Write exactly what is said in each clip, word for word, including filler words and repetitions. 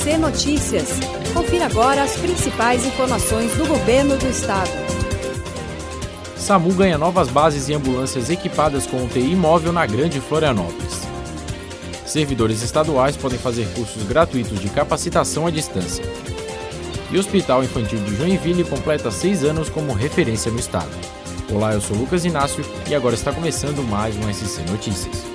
C Notícias. Confira agora as principais informações do governo do estado. SAMU ganha novas bases e ambulâncias equipadas com U T I móvel na Grande Florianópolis. Servidores estaduais podem fazer cursos gratuitos de capacitação à distância. E o Hospital Infantil de Joinville completa seis anos como referência no estado. Olá, eu sou Lucas Inácio e agora está começando mais um S C Notícias.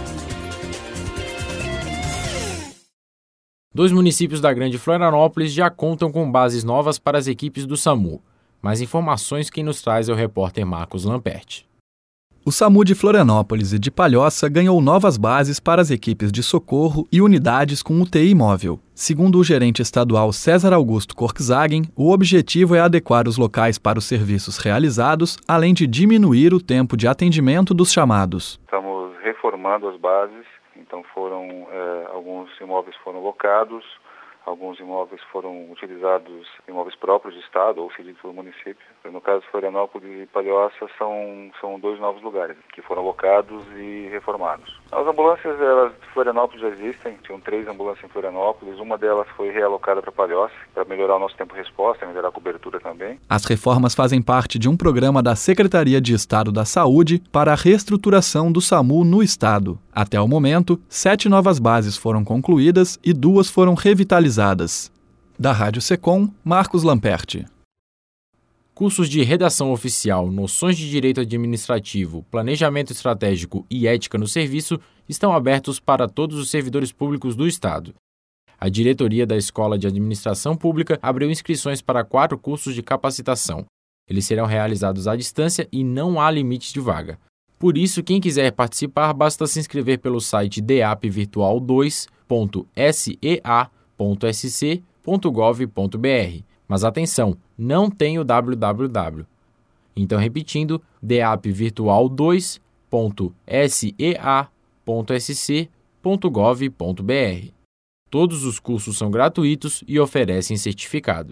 Dois municípios da Grande Florianópolis já contam com bases novas para as equipes do SAMU. Mais informações quem nos traz é o repórter Marcos Lamperti. O SAMU de Florianópolis e de Palhoça ganhou novas bases para as equipes de socorro e unidades com U T I móvel. Segundo o gerente estadual César Augusto Korkzagen, o objetivo é adequar os locais para os serviços realizados, além de diminuir o tempo de atendimento dos chamados. Estamos reformando as bases, então foram é, alguns imóveis foram locados, alguns imóveis foram utilizados, imóveis próprios do estado ou cedidos pelo município. No caso de Florianópolis e Palhoça são, são dois novos lugares que foram locados e reformados. As ambulâncias elas, de Florianópolis já existem, tinham três ambulâncias em Florianópolis, uma delas foi realocada para Palhoça para melhorar o nosso tempo de resposta, melhorar a cobertura também. As reformas fazem parte de um programa da Secretaria de Estado da Saúde para a reestruturação do SAMU no estado. Até o momento, sete novas bases foram concluídas e duas foram revitalizadas. Da Rádio Secom, Marcos Lamperti. Cursos de redação oficial, noções de direito administrativo, planejamento estratégico e ética no serviço estão abertos para todos os servidores públicos do estado. A diretoria da Escola de Administração Pública abriu inscrições para quatro cursos de capacitação. Eles serão realizados à distância e não há limite de vaga. Por isso, quem quiser participar, basta se inscrever pelo site d a p virtual dois ponto s e a ponto s c ponto gov ponto b r. Mas atenção, não tem o www. Então, repetindo, d a p virtual dois ponto s e a ponto s c ponto gov ponto b r. Todos os cursos são gratuitos e oferecem certificado.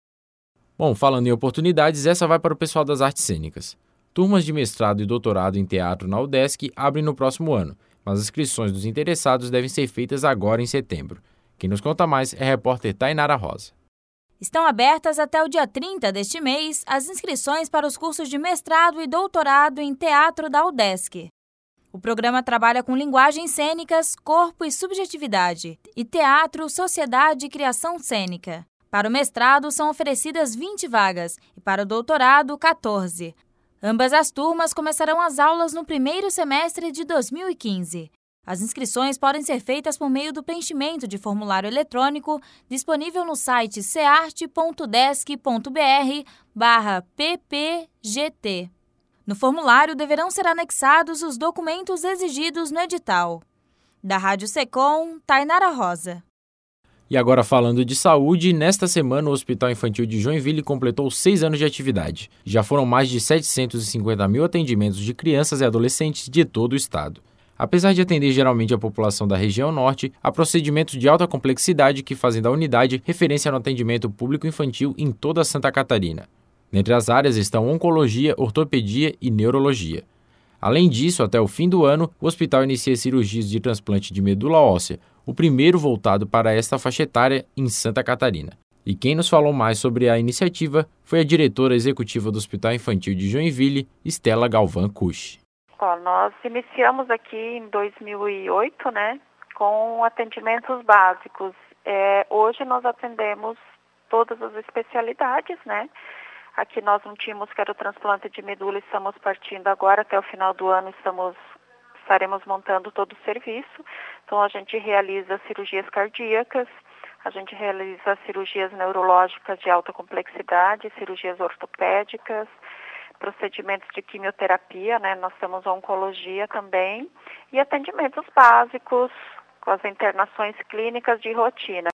Bom, falando em oportunidades, essa vai para o pessoal das artes cênicas. Turmas de mestrado e doutorado em teatro na UDESC abrem no próximo ano, mas as inscrições dos interessados devem ser feitas agora em setembro. Quem nos conta mais é a repórter Tainara Rosa. Estão abertas até o dia trinta deste mês as inscrições para os cursos de mestrado e doutorado em teatro da UDESC. O programa trabalha com linguagens cênicas, corpo e subjetividade, e teatro, sociedade e criação cênica. Para o mestrado são oferecidas vinte vagas e para o doutorado, quatorze. Ambas as turmas começarão as aulas no primeiro semestre de dois mil e quinze. As inscrições podem ser feitas por meio do preenchimento de formulário eletrônico disponível no site cearte ponto desc ponto b r barra p p g t. No formulário deverão ser anexados os documentos exigidos no edital. Da Rádio Secom, Tainara Rosa. E agora falando de saúde, nesta semana o Hospital Infantil de Joinville completou seis anos de atividade. Já foram mais de setecentos e cinquenta mil atendimentos de crianças e adolescentes de todo o estado. Apesar de atender geralmente a população da região norte, há procedimentos de alta complexidade que fazem da unidade referência no atendimento público infantil em toda Santa Catarina. Dentre as áreas estão oncologia, ortopedia e neurologia. Além disso, até o fim do ano, o hospital inicia cirurgias de transplante de medula óssea, o primeiro voltado para esta faixa etária em Santa Catarina. E quem nos falou mais sobre a iniciativa foi a diretora executiva do Hospital Infantil de Joinville, Estela Galvão Cush. Ó, nós iniciamos aqui em dois mil e oito, né, com atendimentos básicos. É, hoje nós atendemos todas as especialidades, né? Aqui nós não tínhamos que era o transplante de medula, estamos partindo agora, até o final do ano estamos, estaremos montando todo o serviço. Então a gente realiza cirurgias cardíacas, a gente realiza cirurgias neurológicas de alta complexidade, cirurgias ortopédicas, procedimentos de quimioterapia, né? Nós temos oncologia também e atendimentos básicos com as internações clínicas de rotina.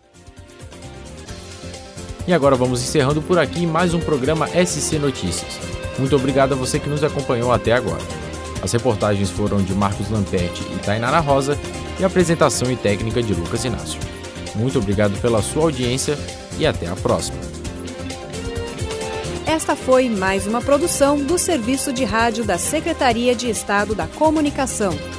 E agora vamos encerrando por aqui mais um programa S C Notícias. Muito obrigado a você que nos acompanhou até agora. As reportagens foram de Marcos Lamperti e Tainara Rosa e a apresentação e técnica de Lucas Inácio. Muito obrigado pela sua audiência e até a próxima. Esta foi mais uma produção do Serviço de Rádio da Secretaria de Estado da Comunicação.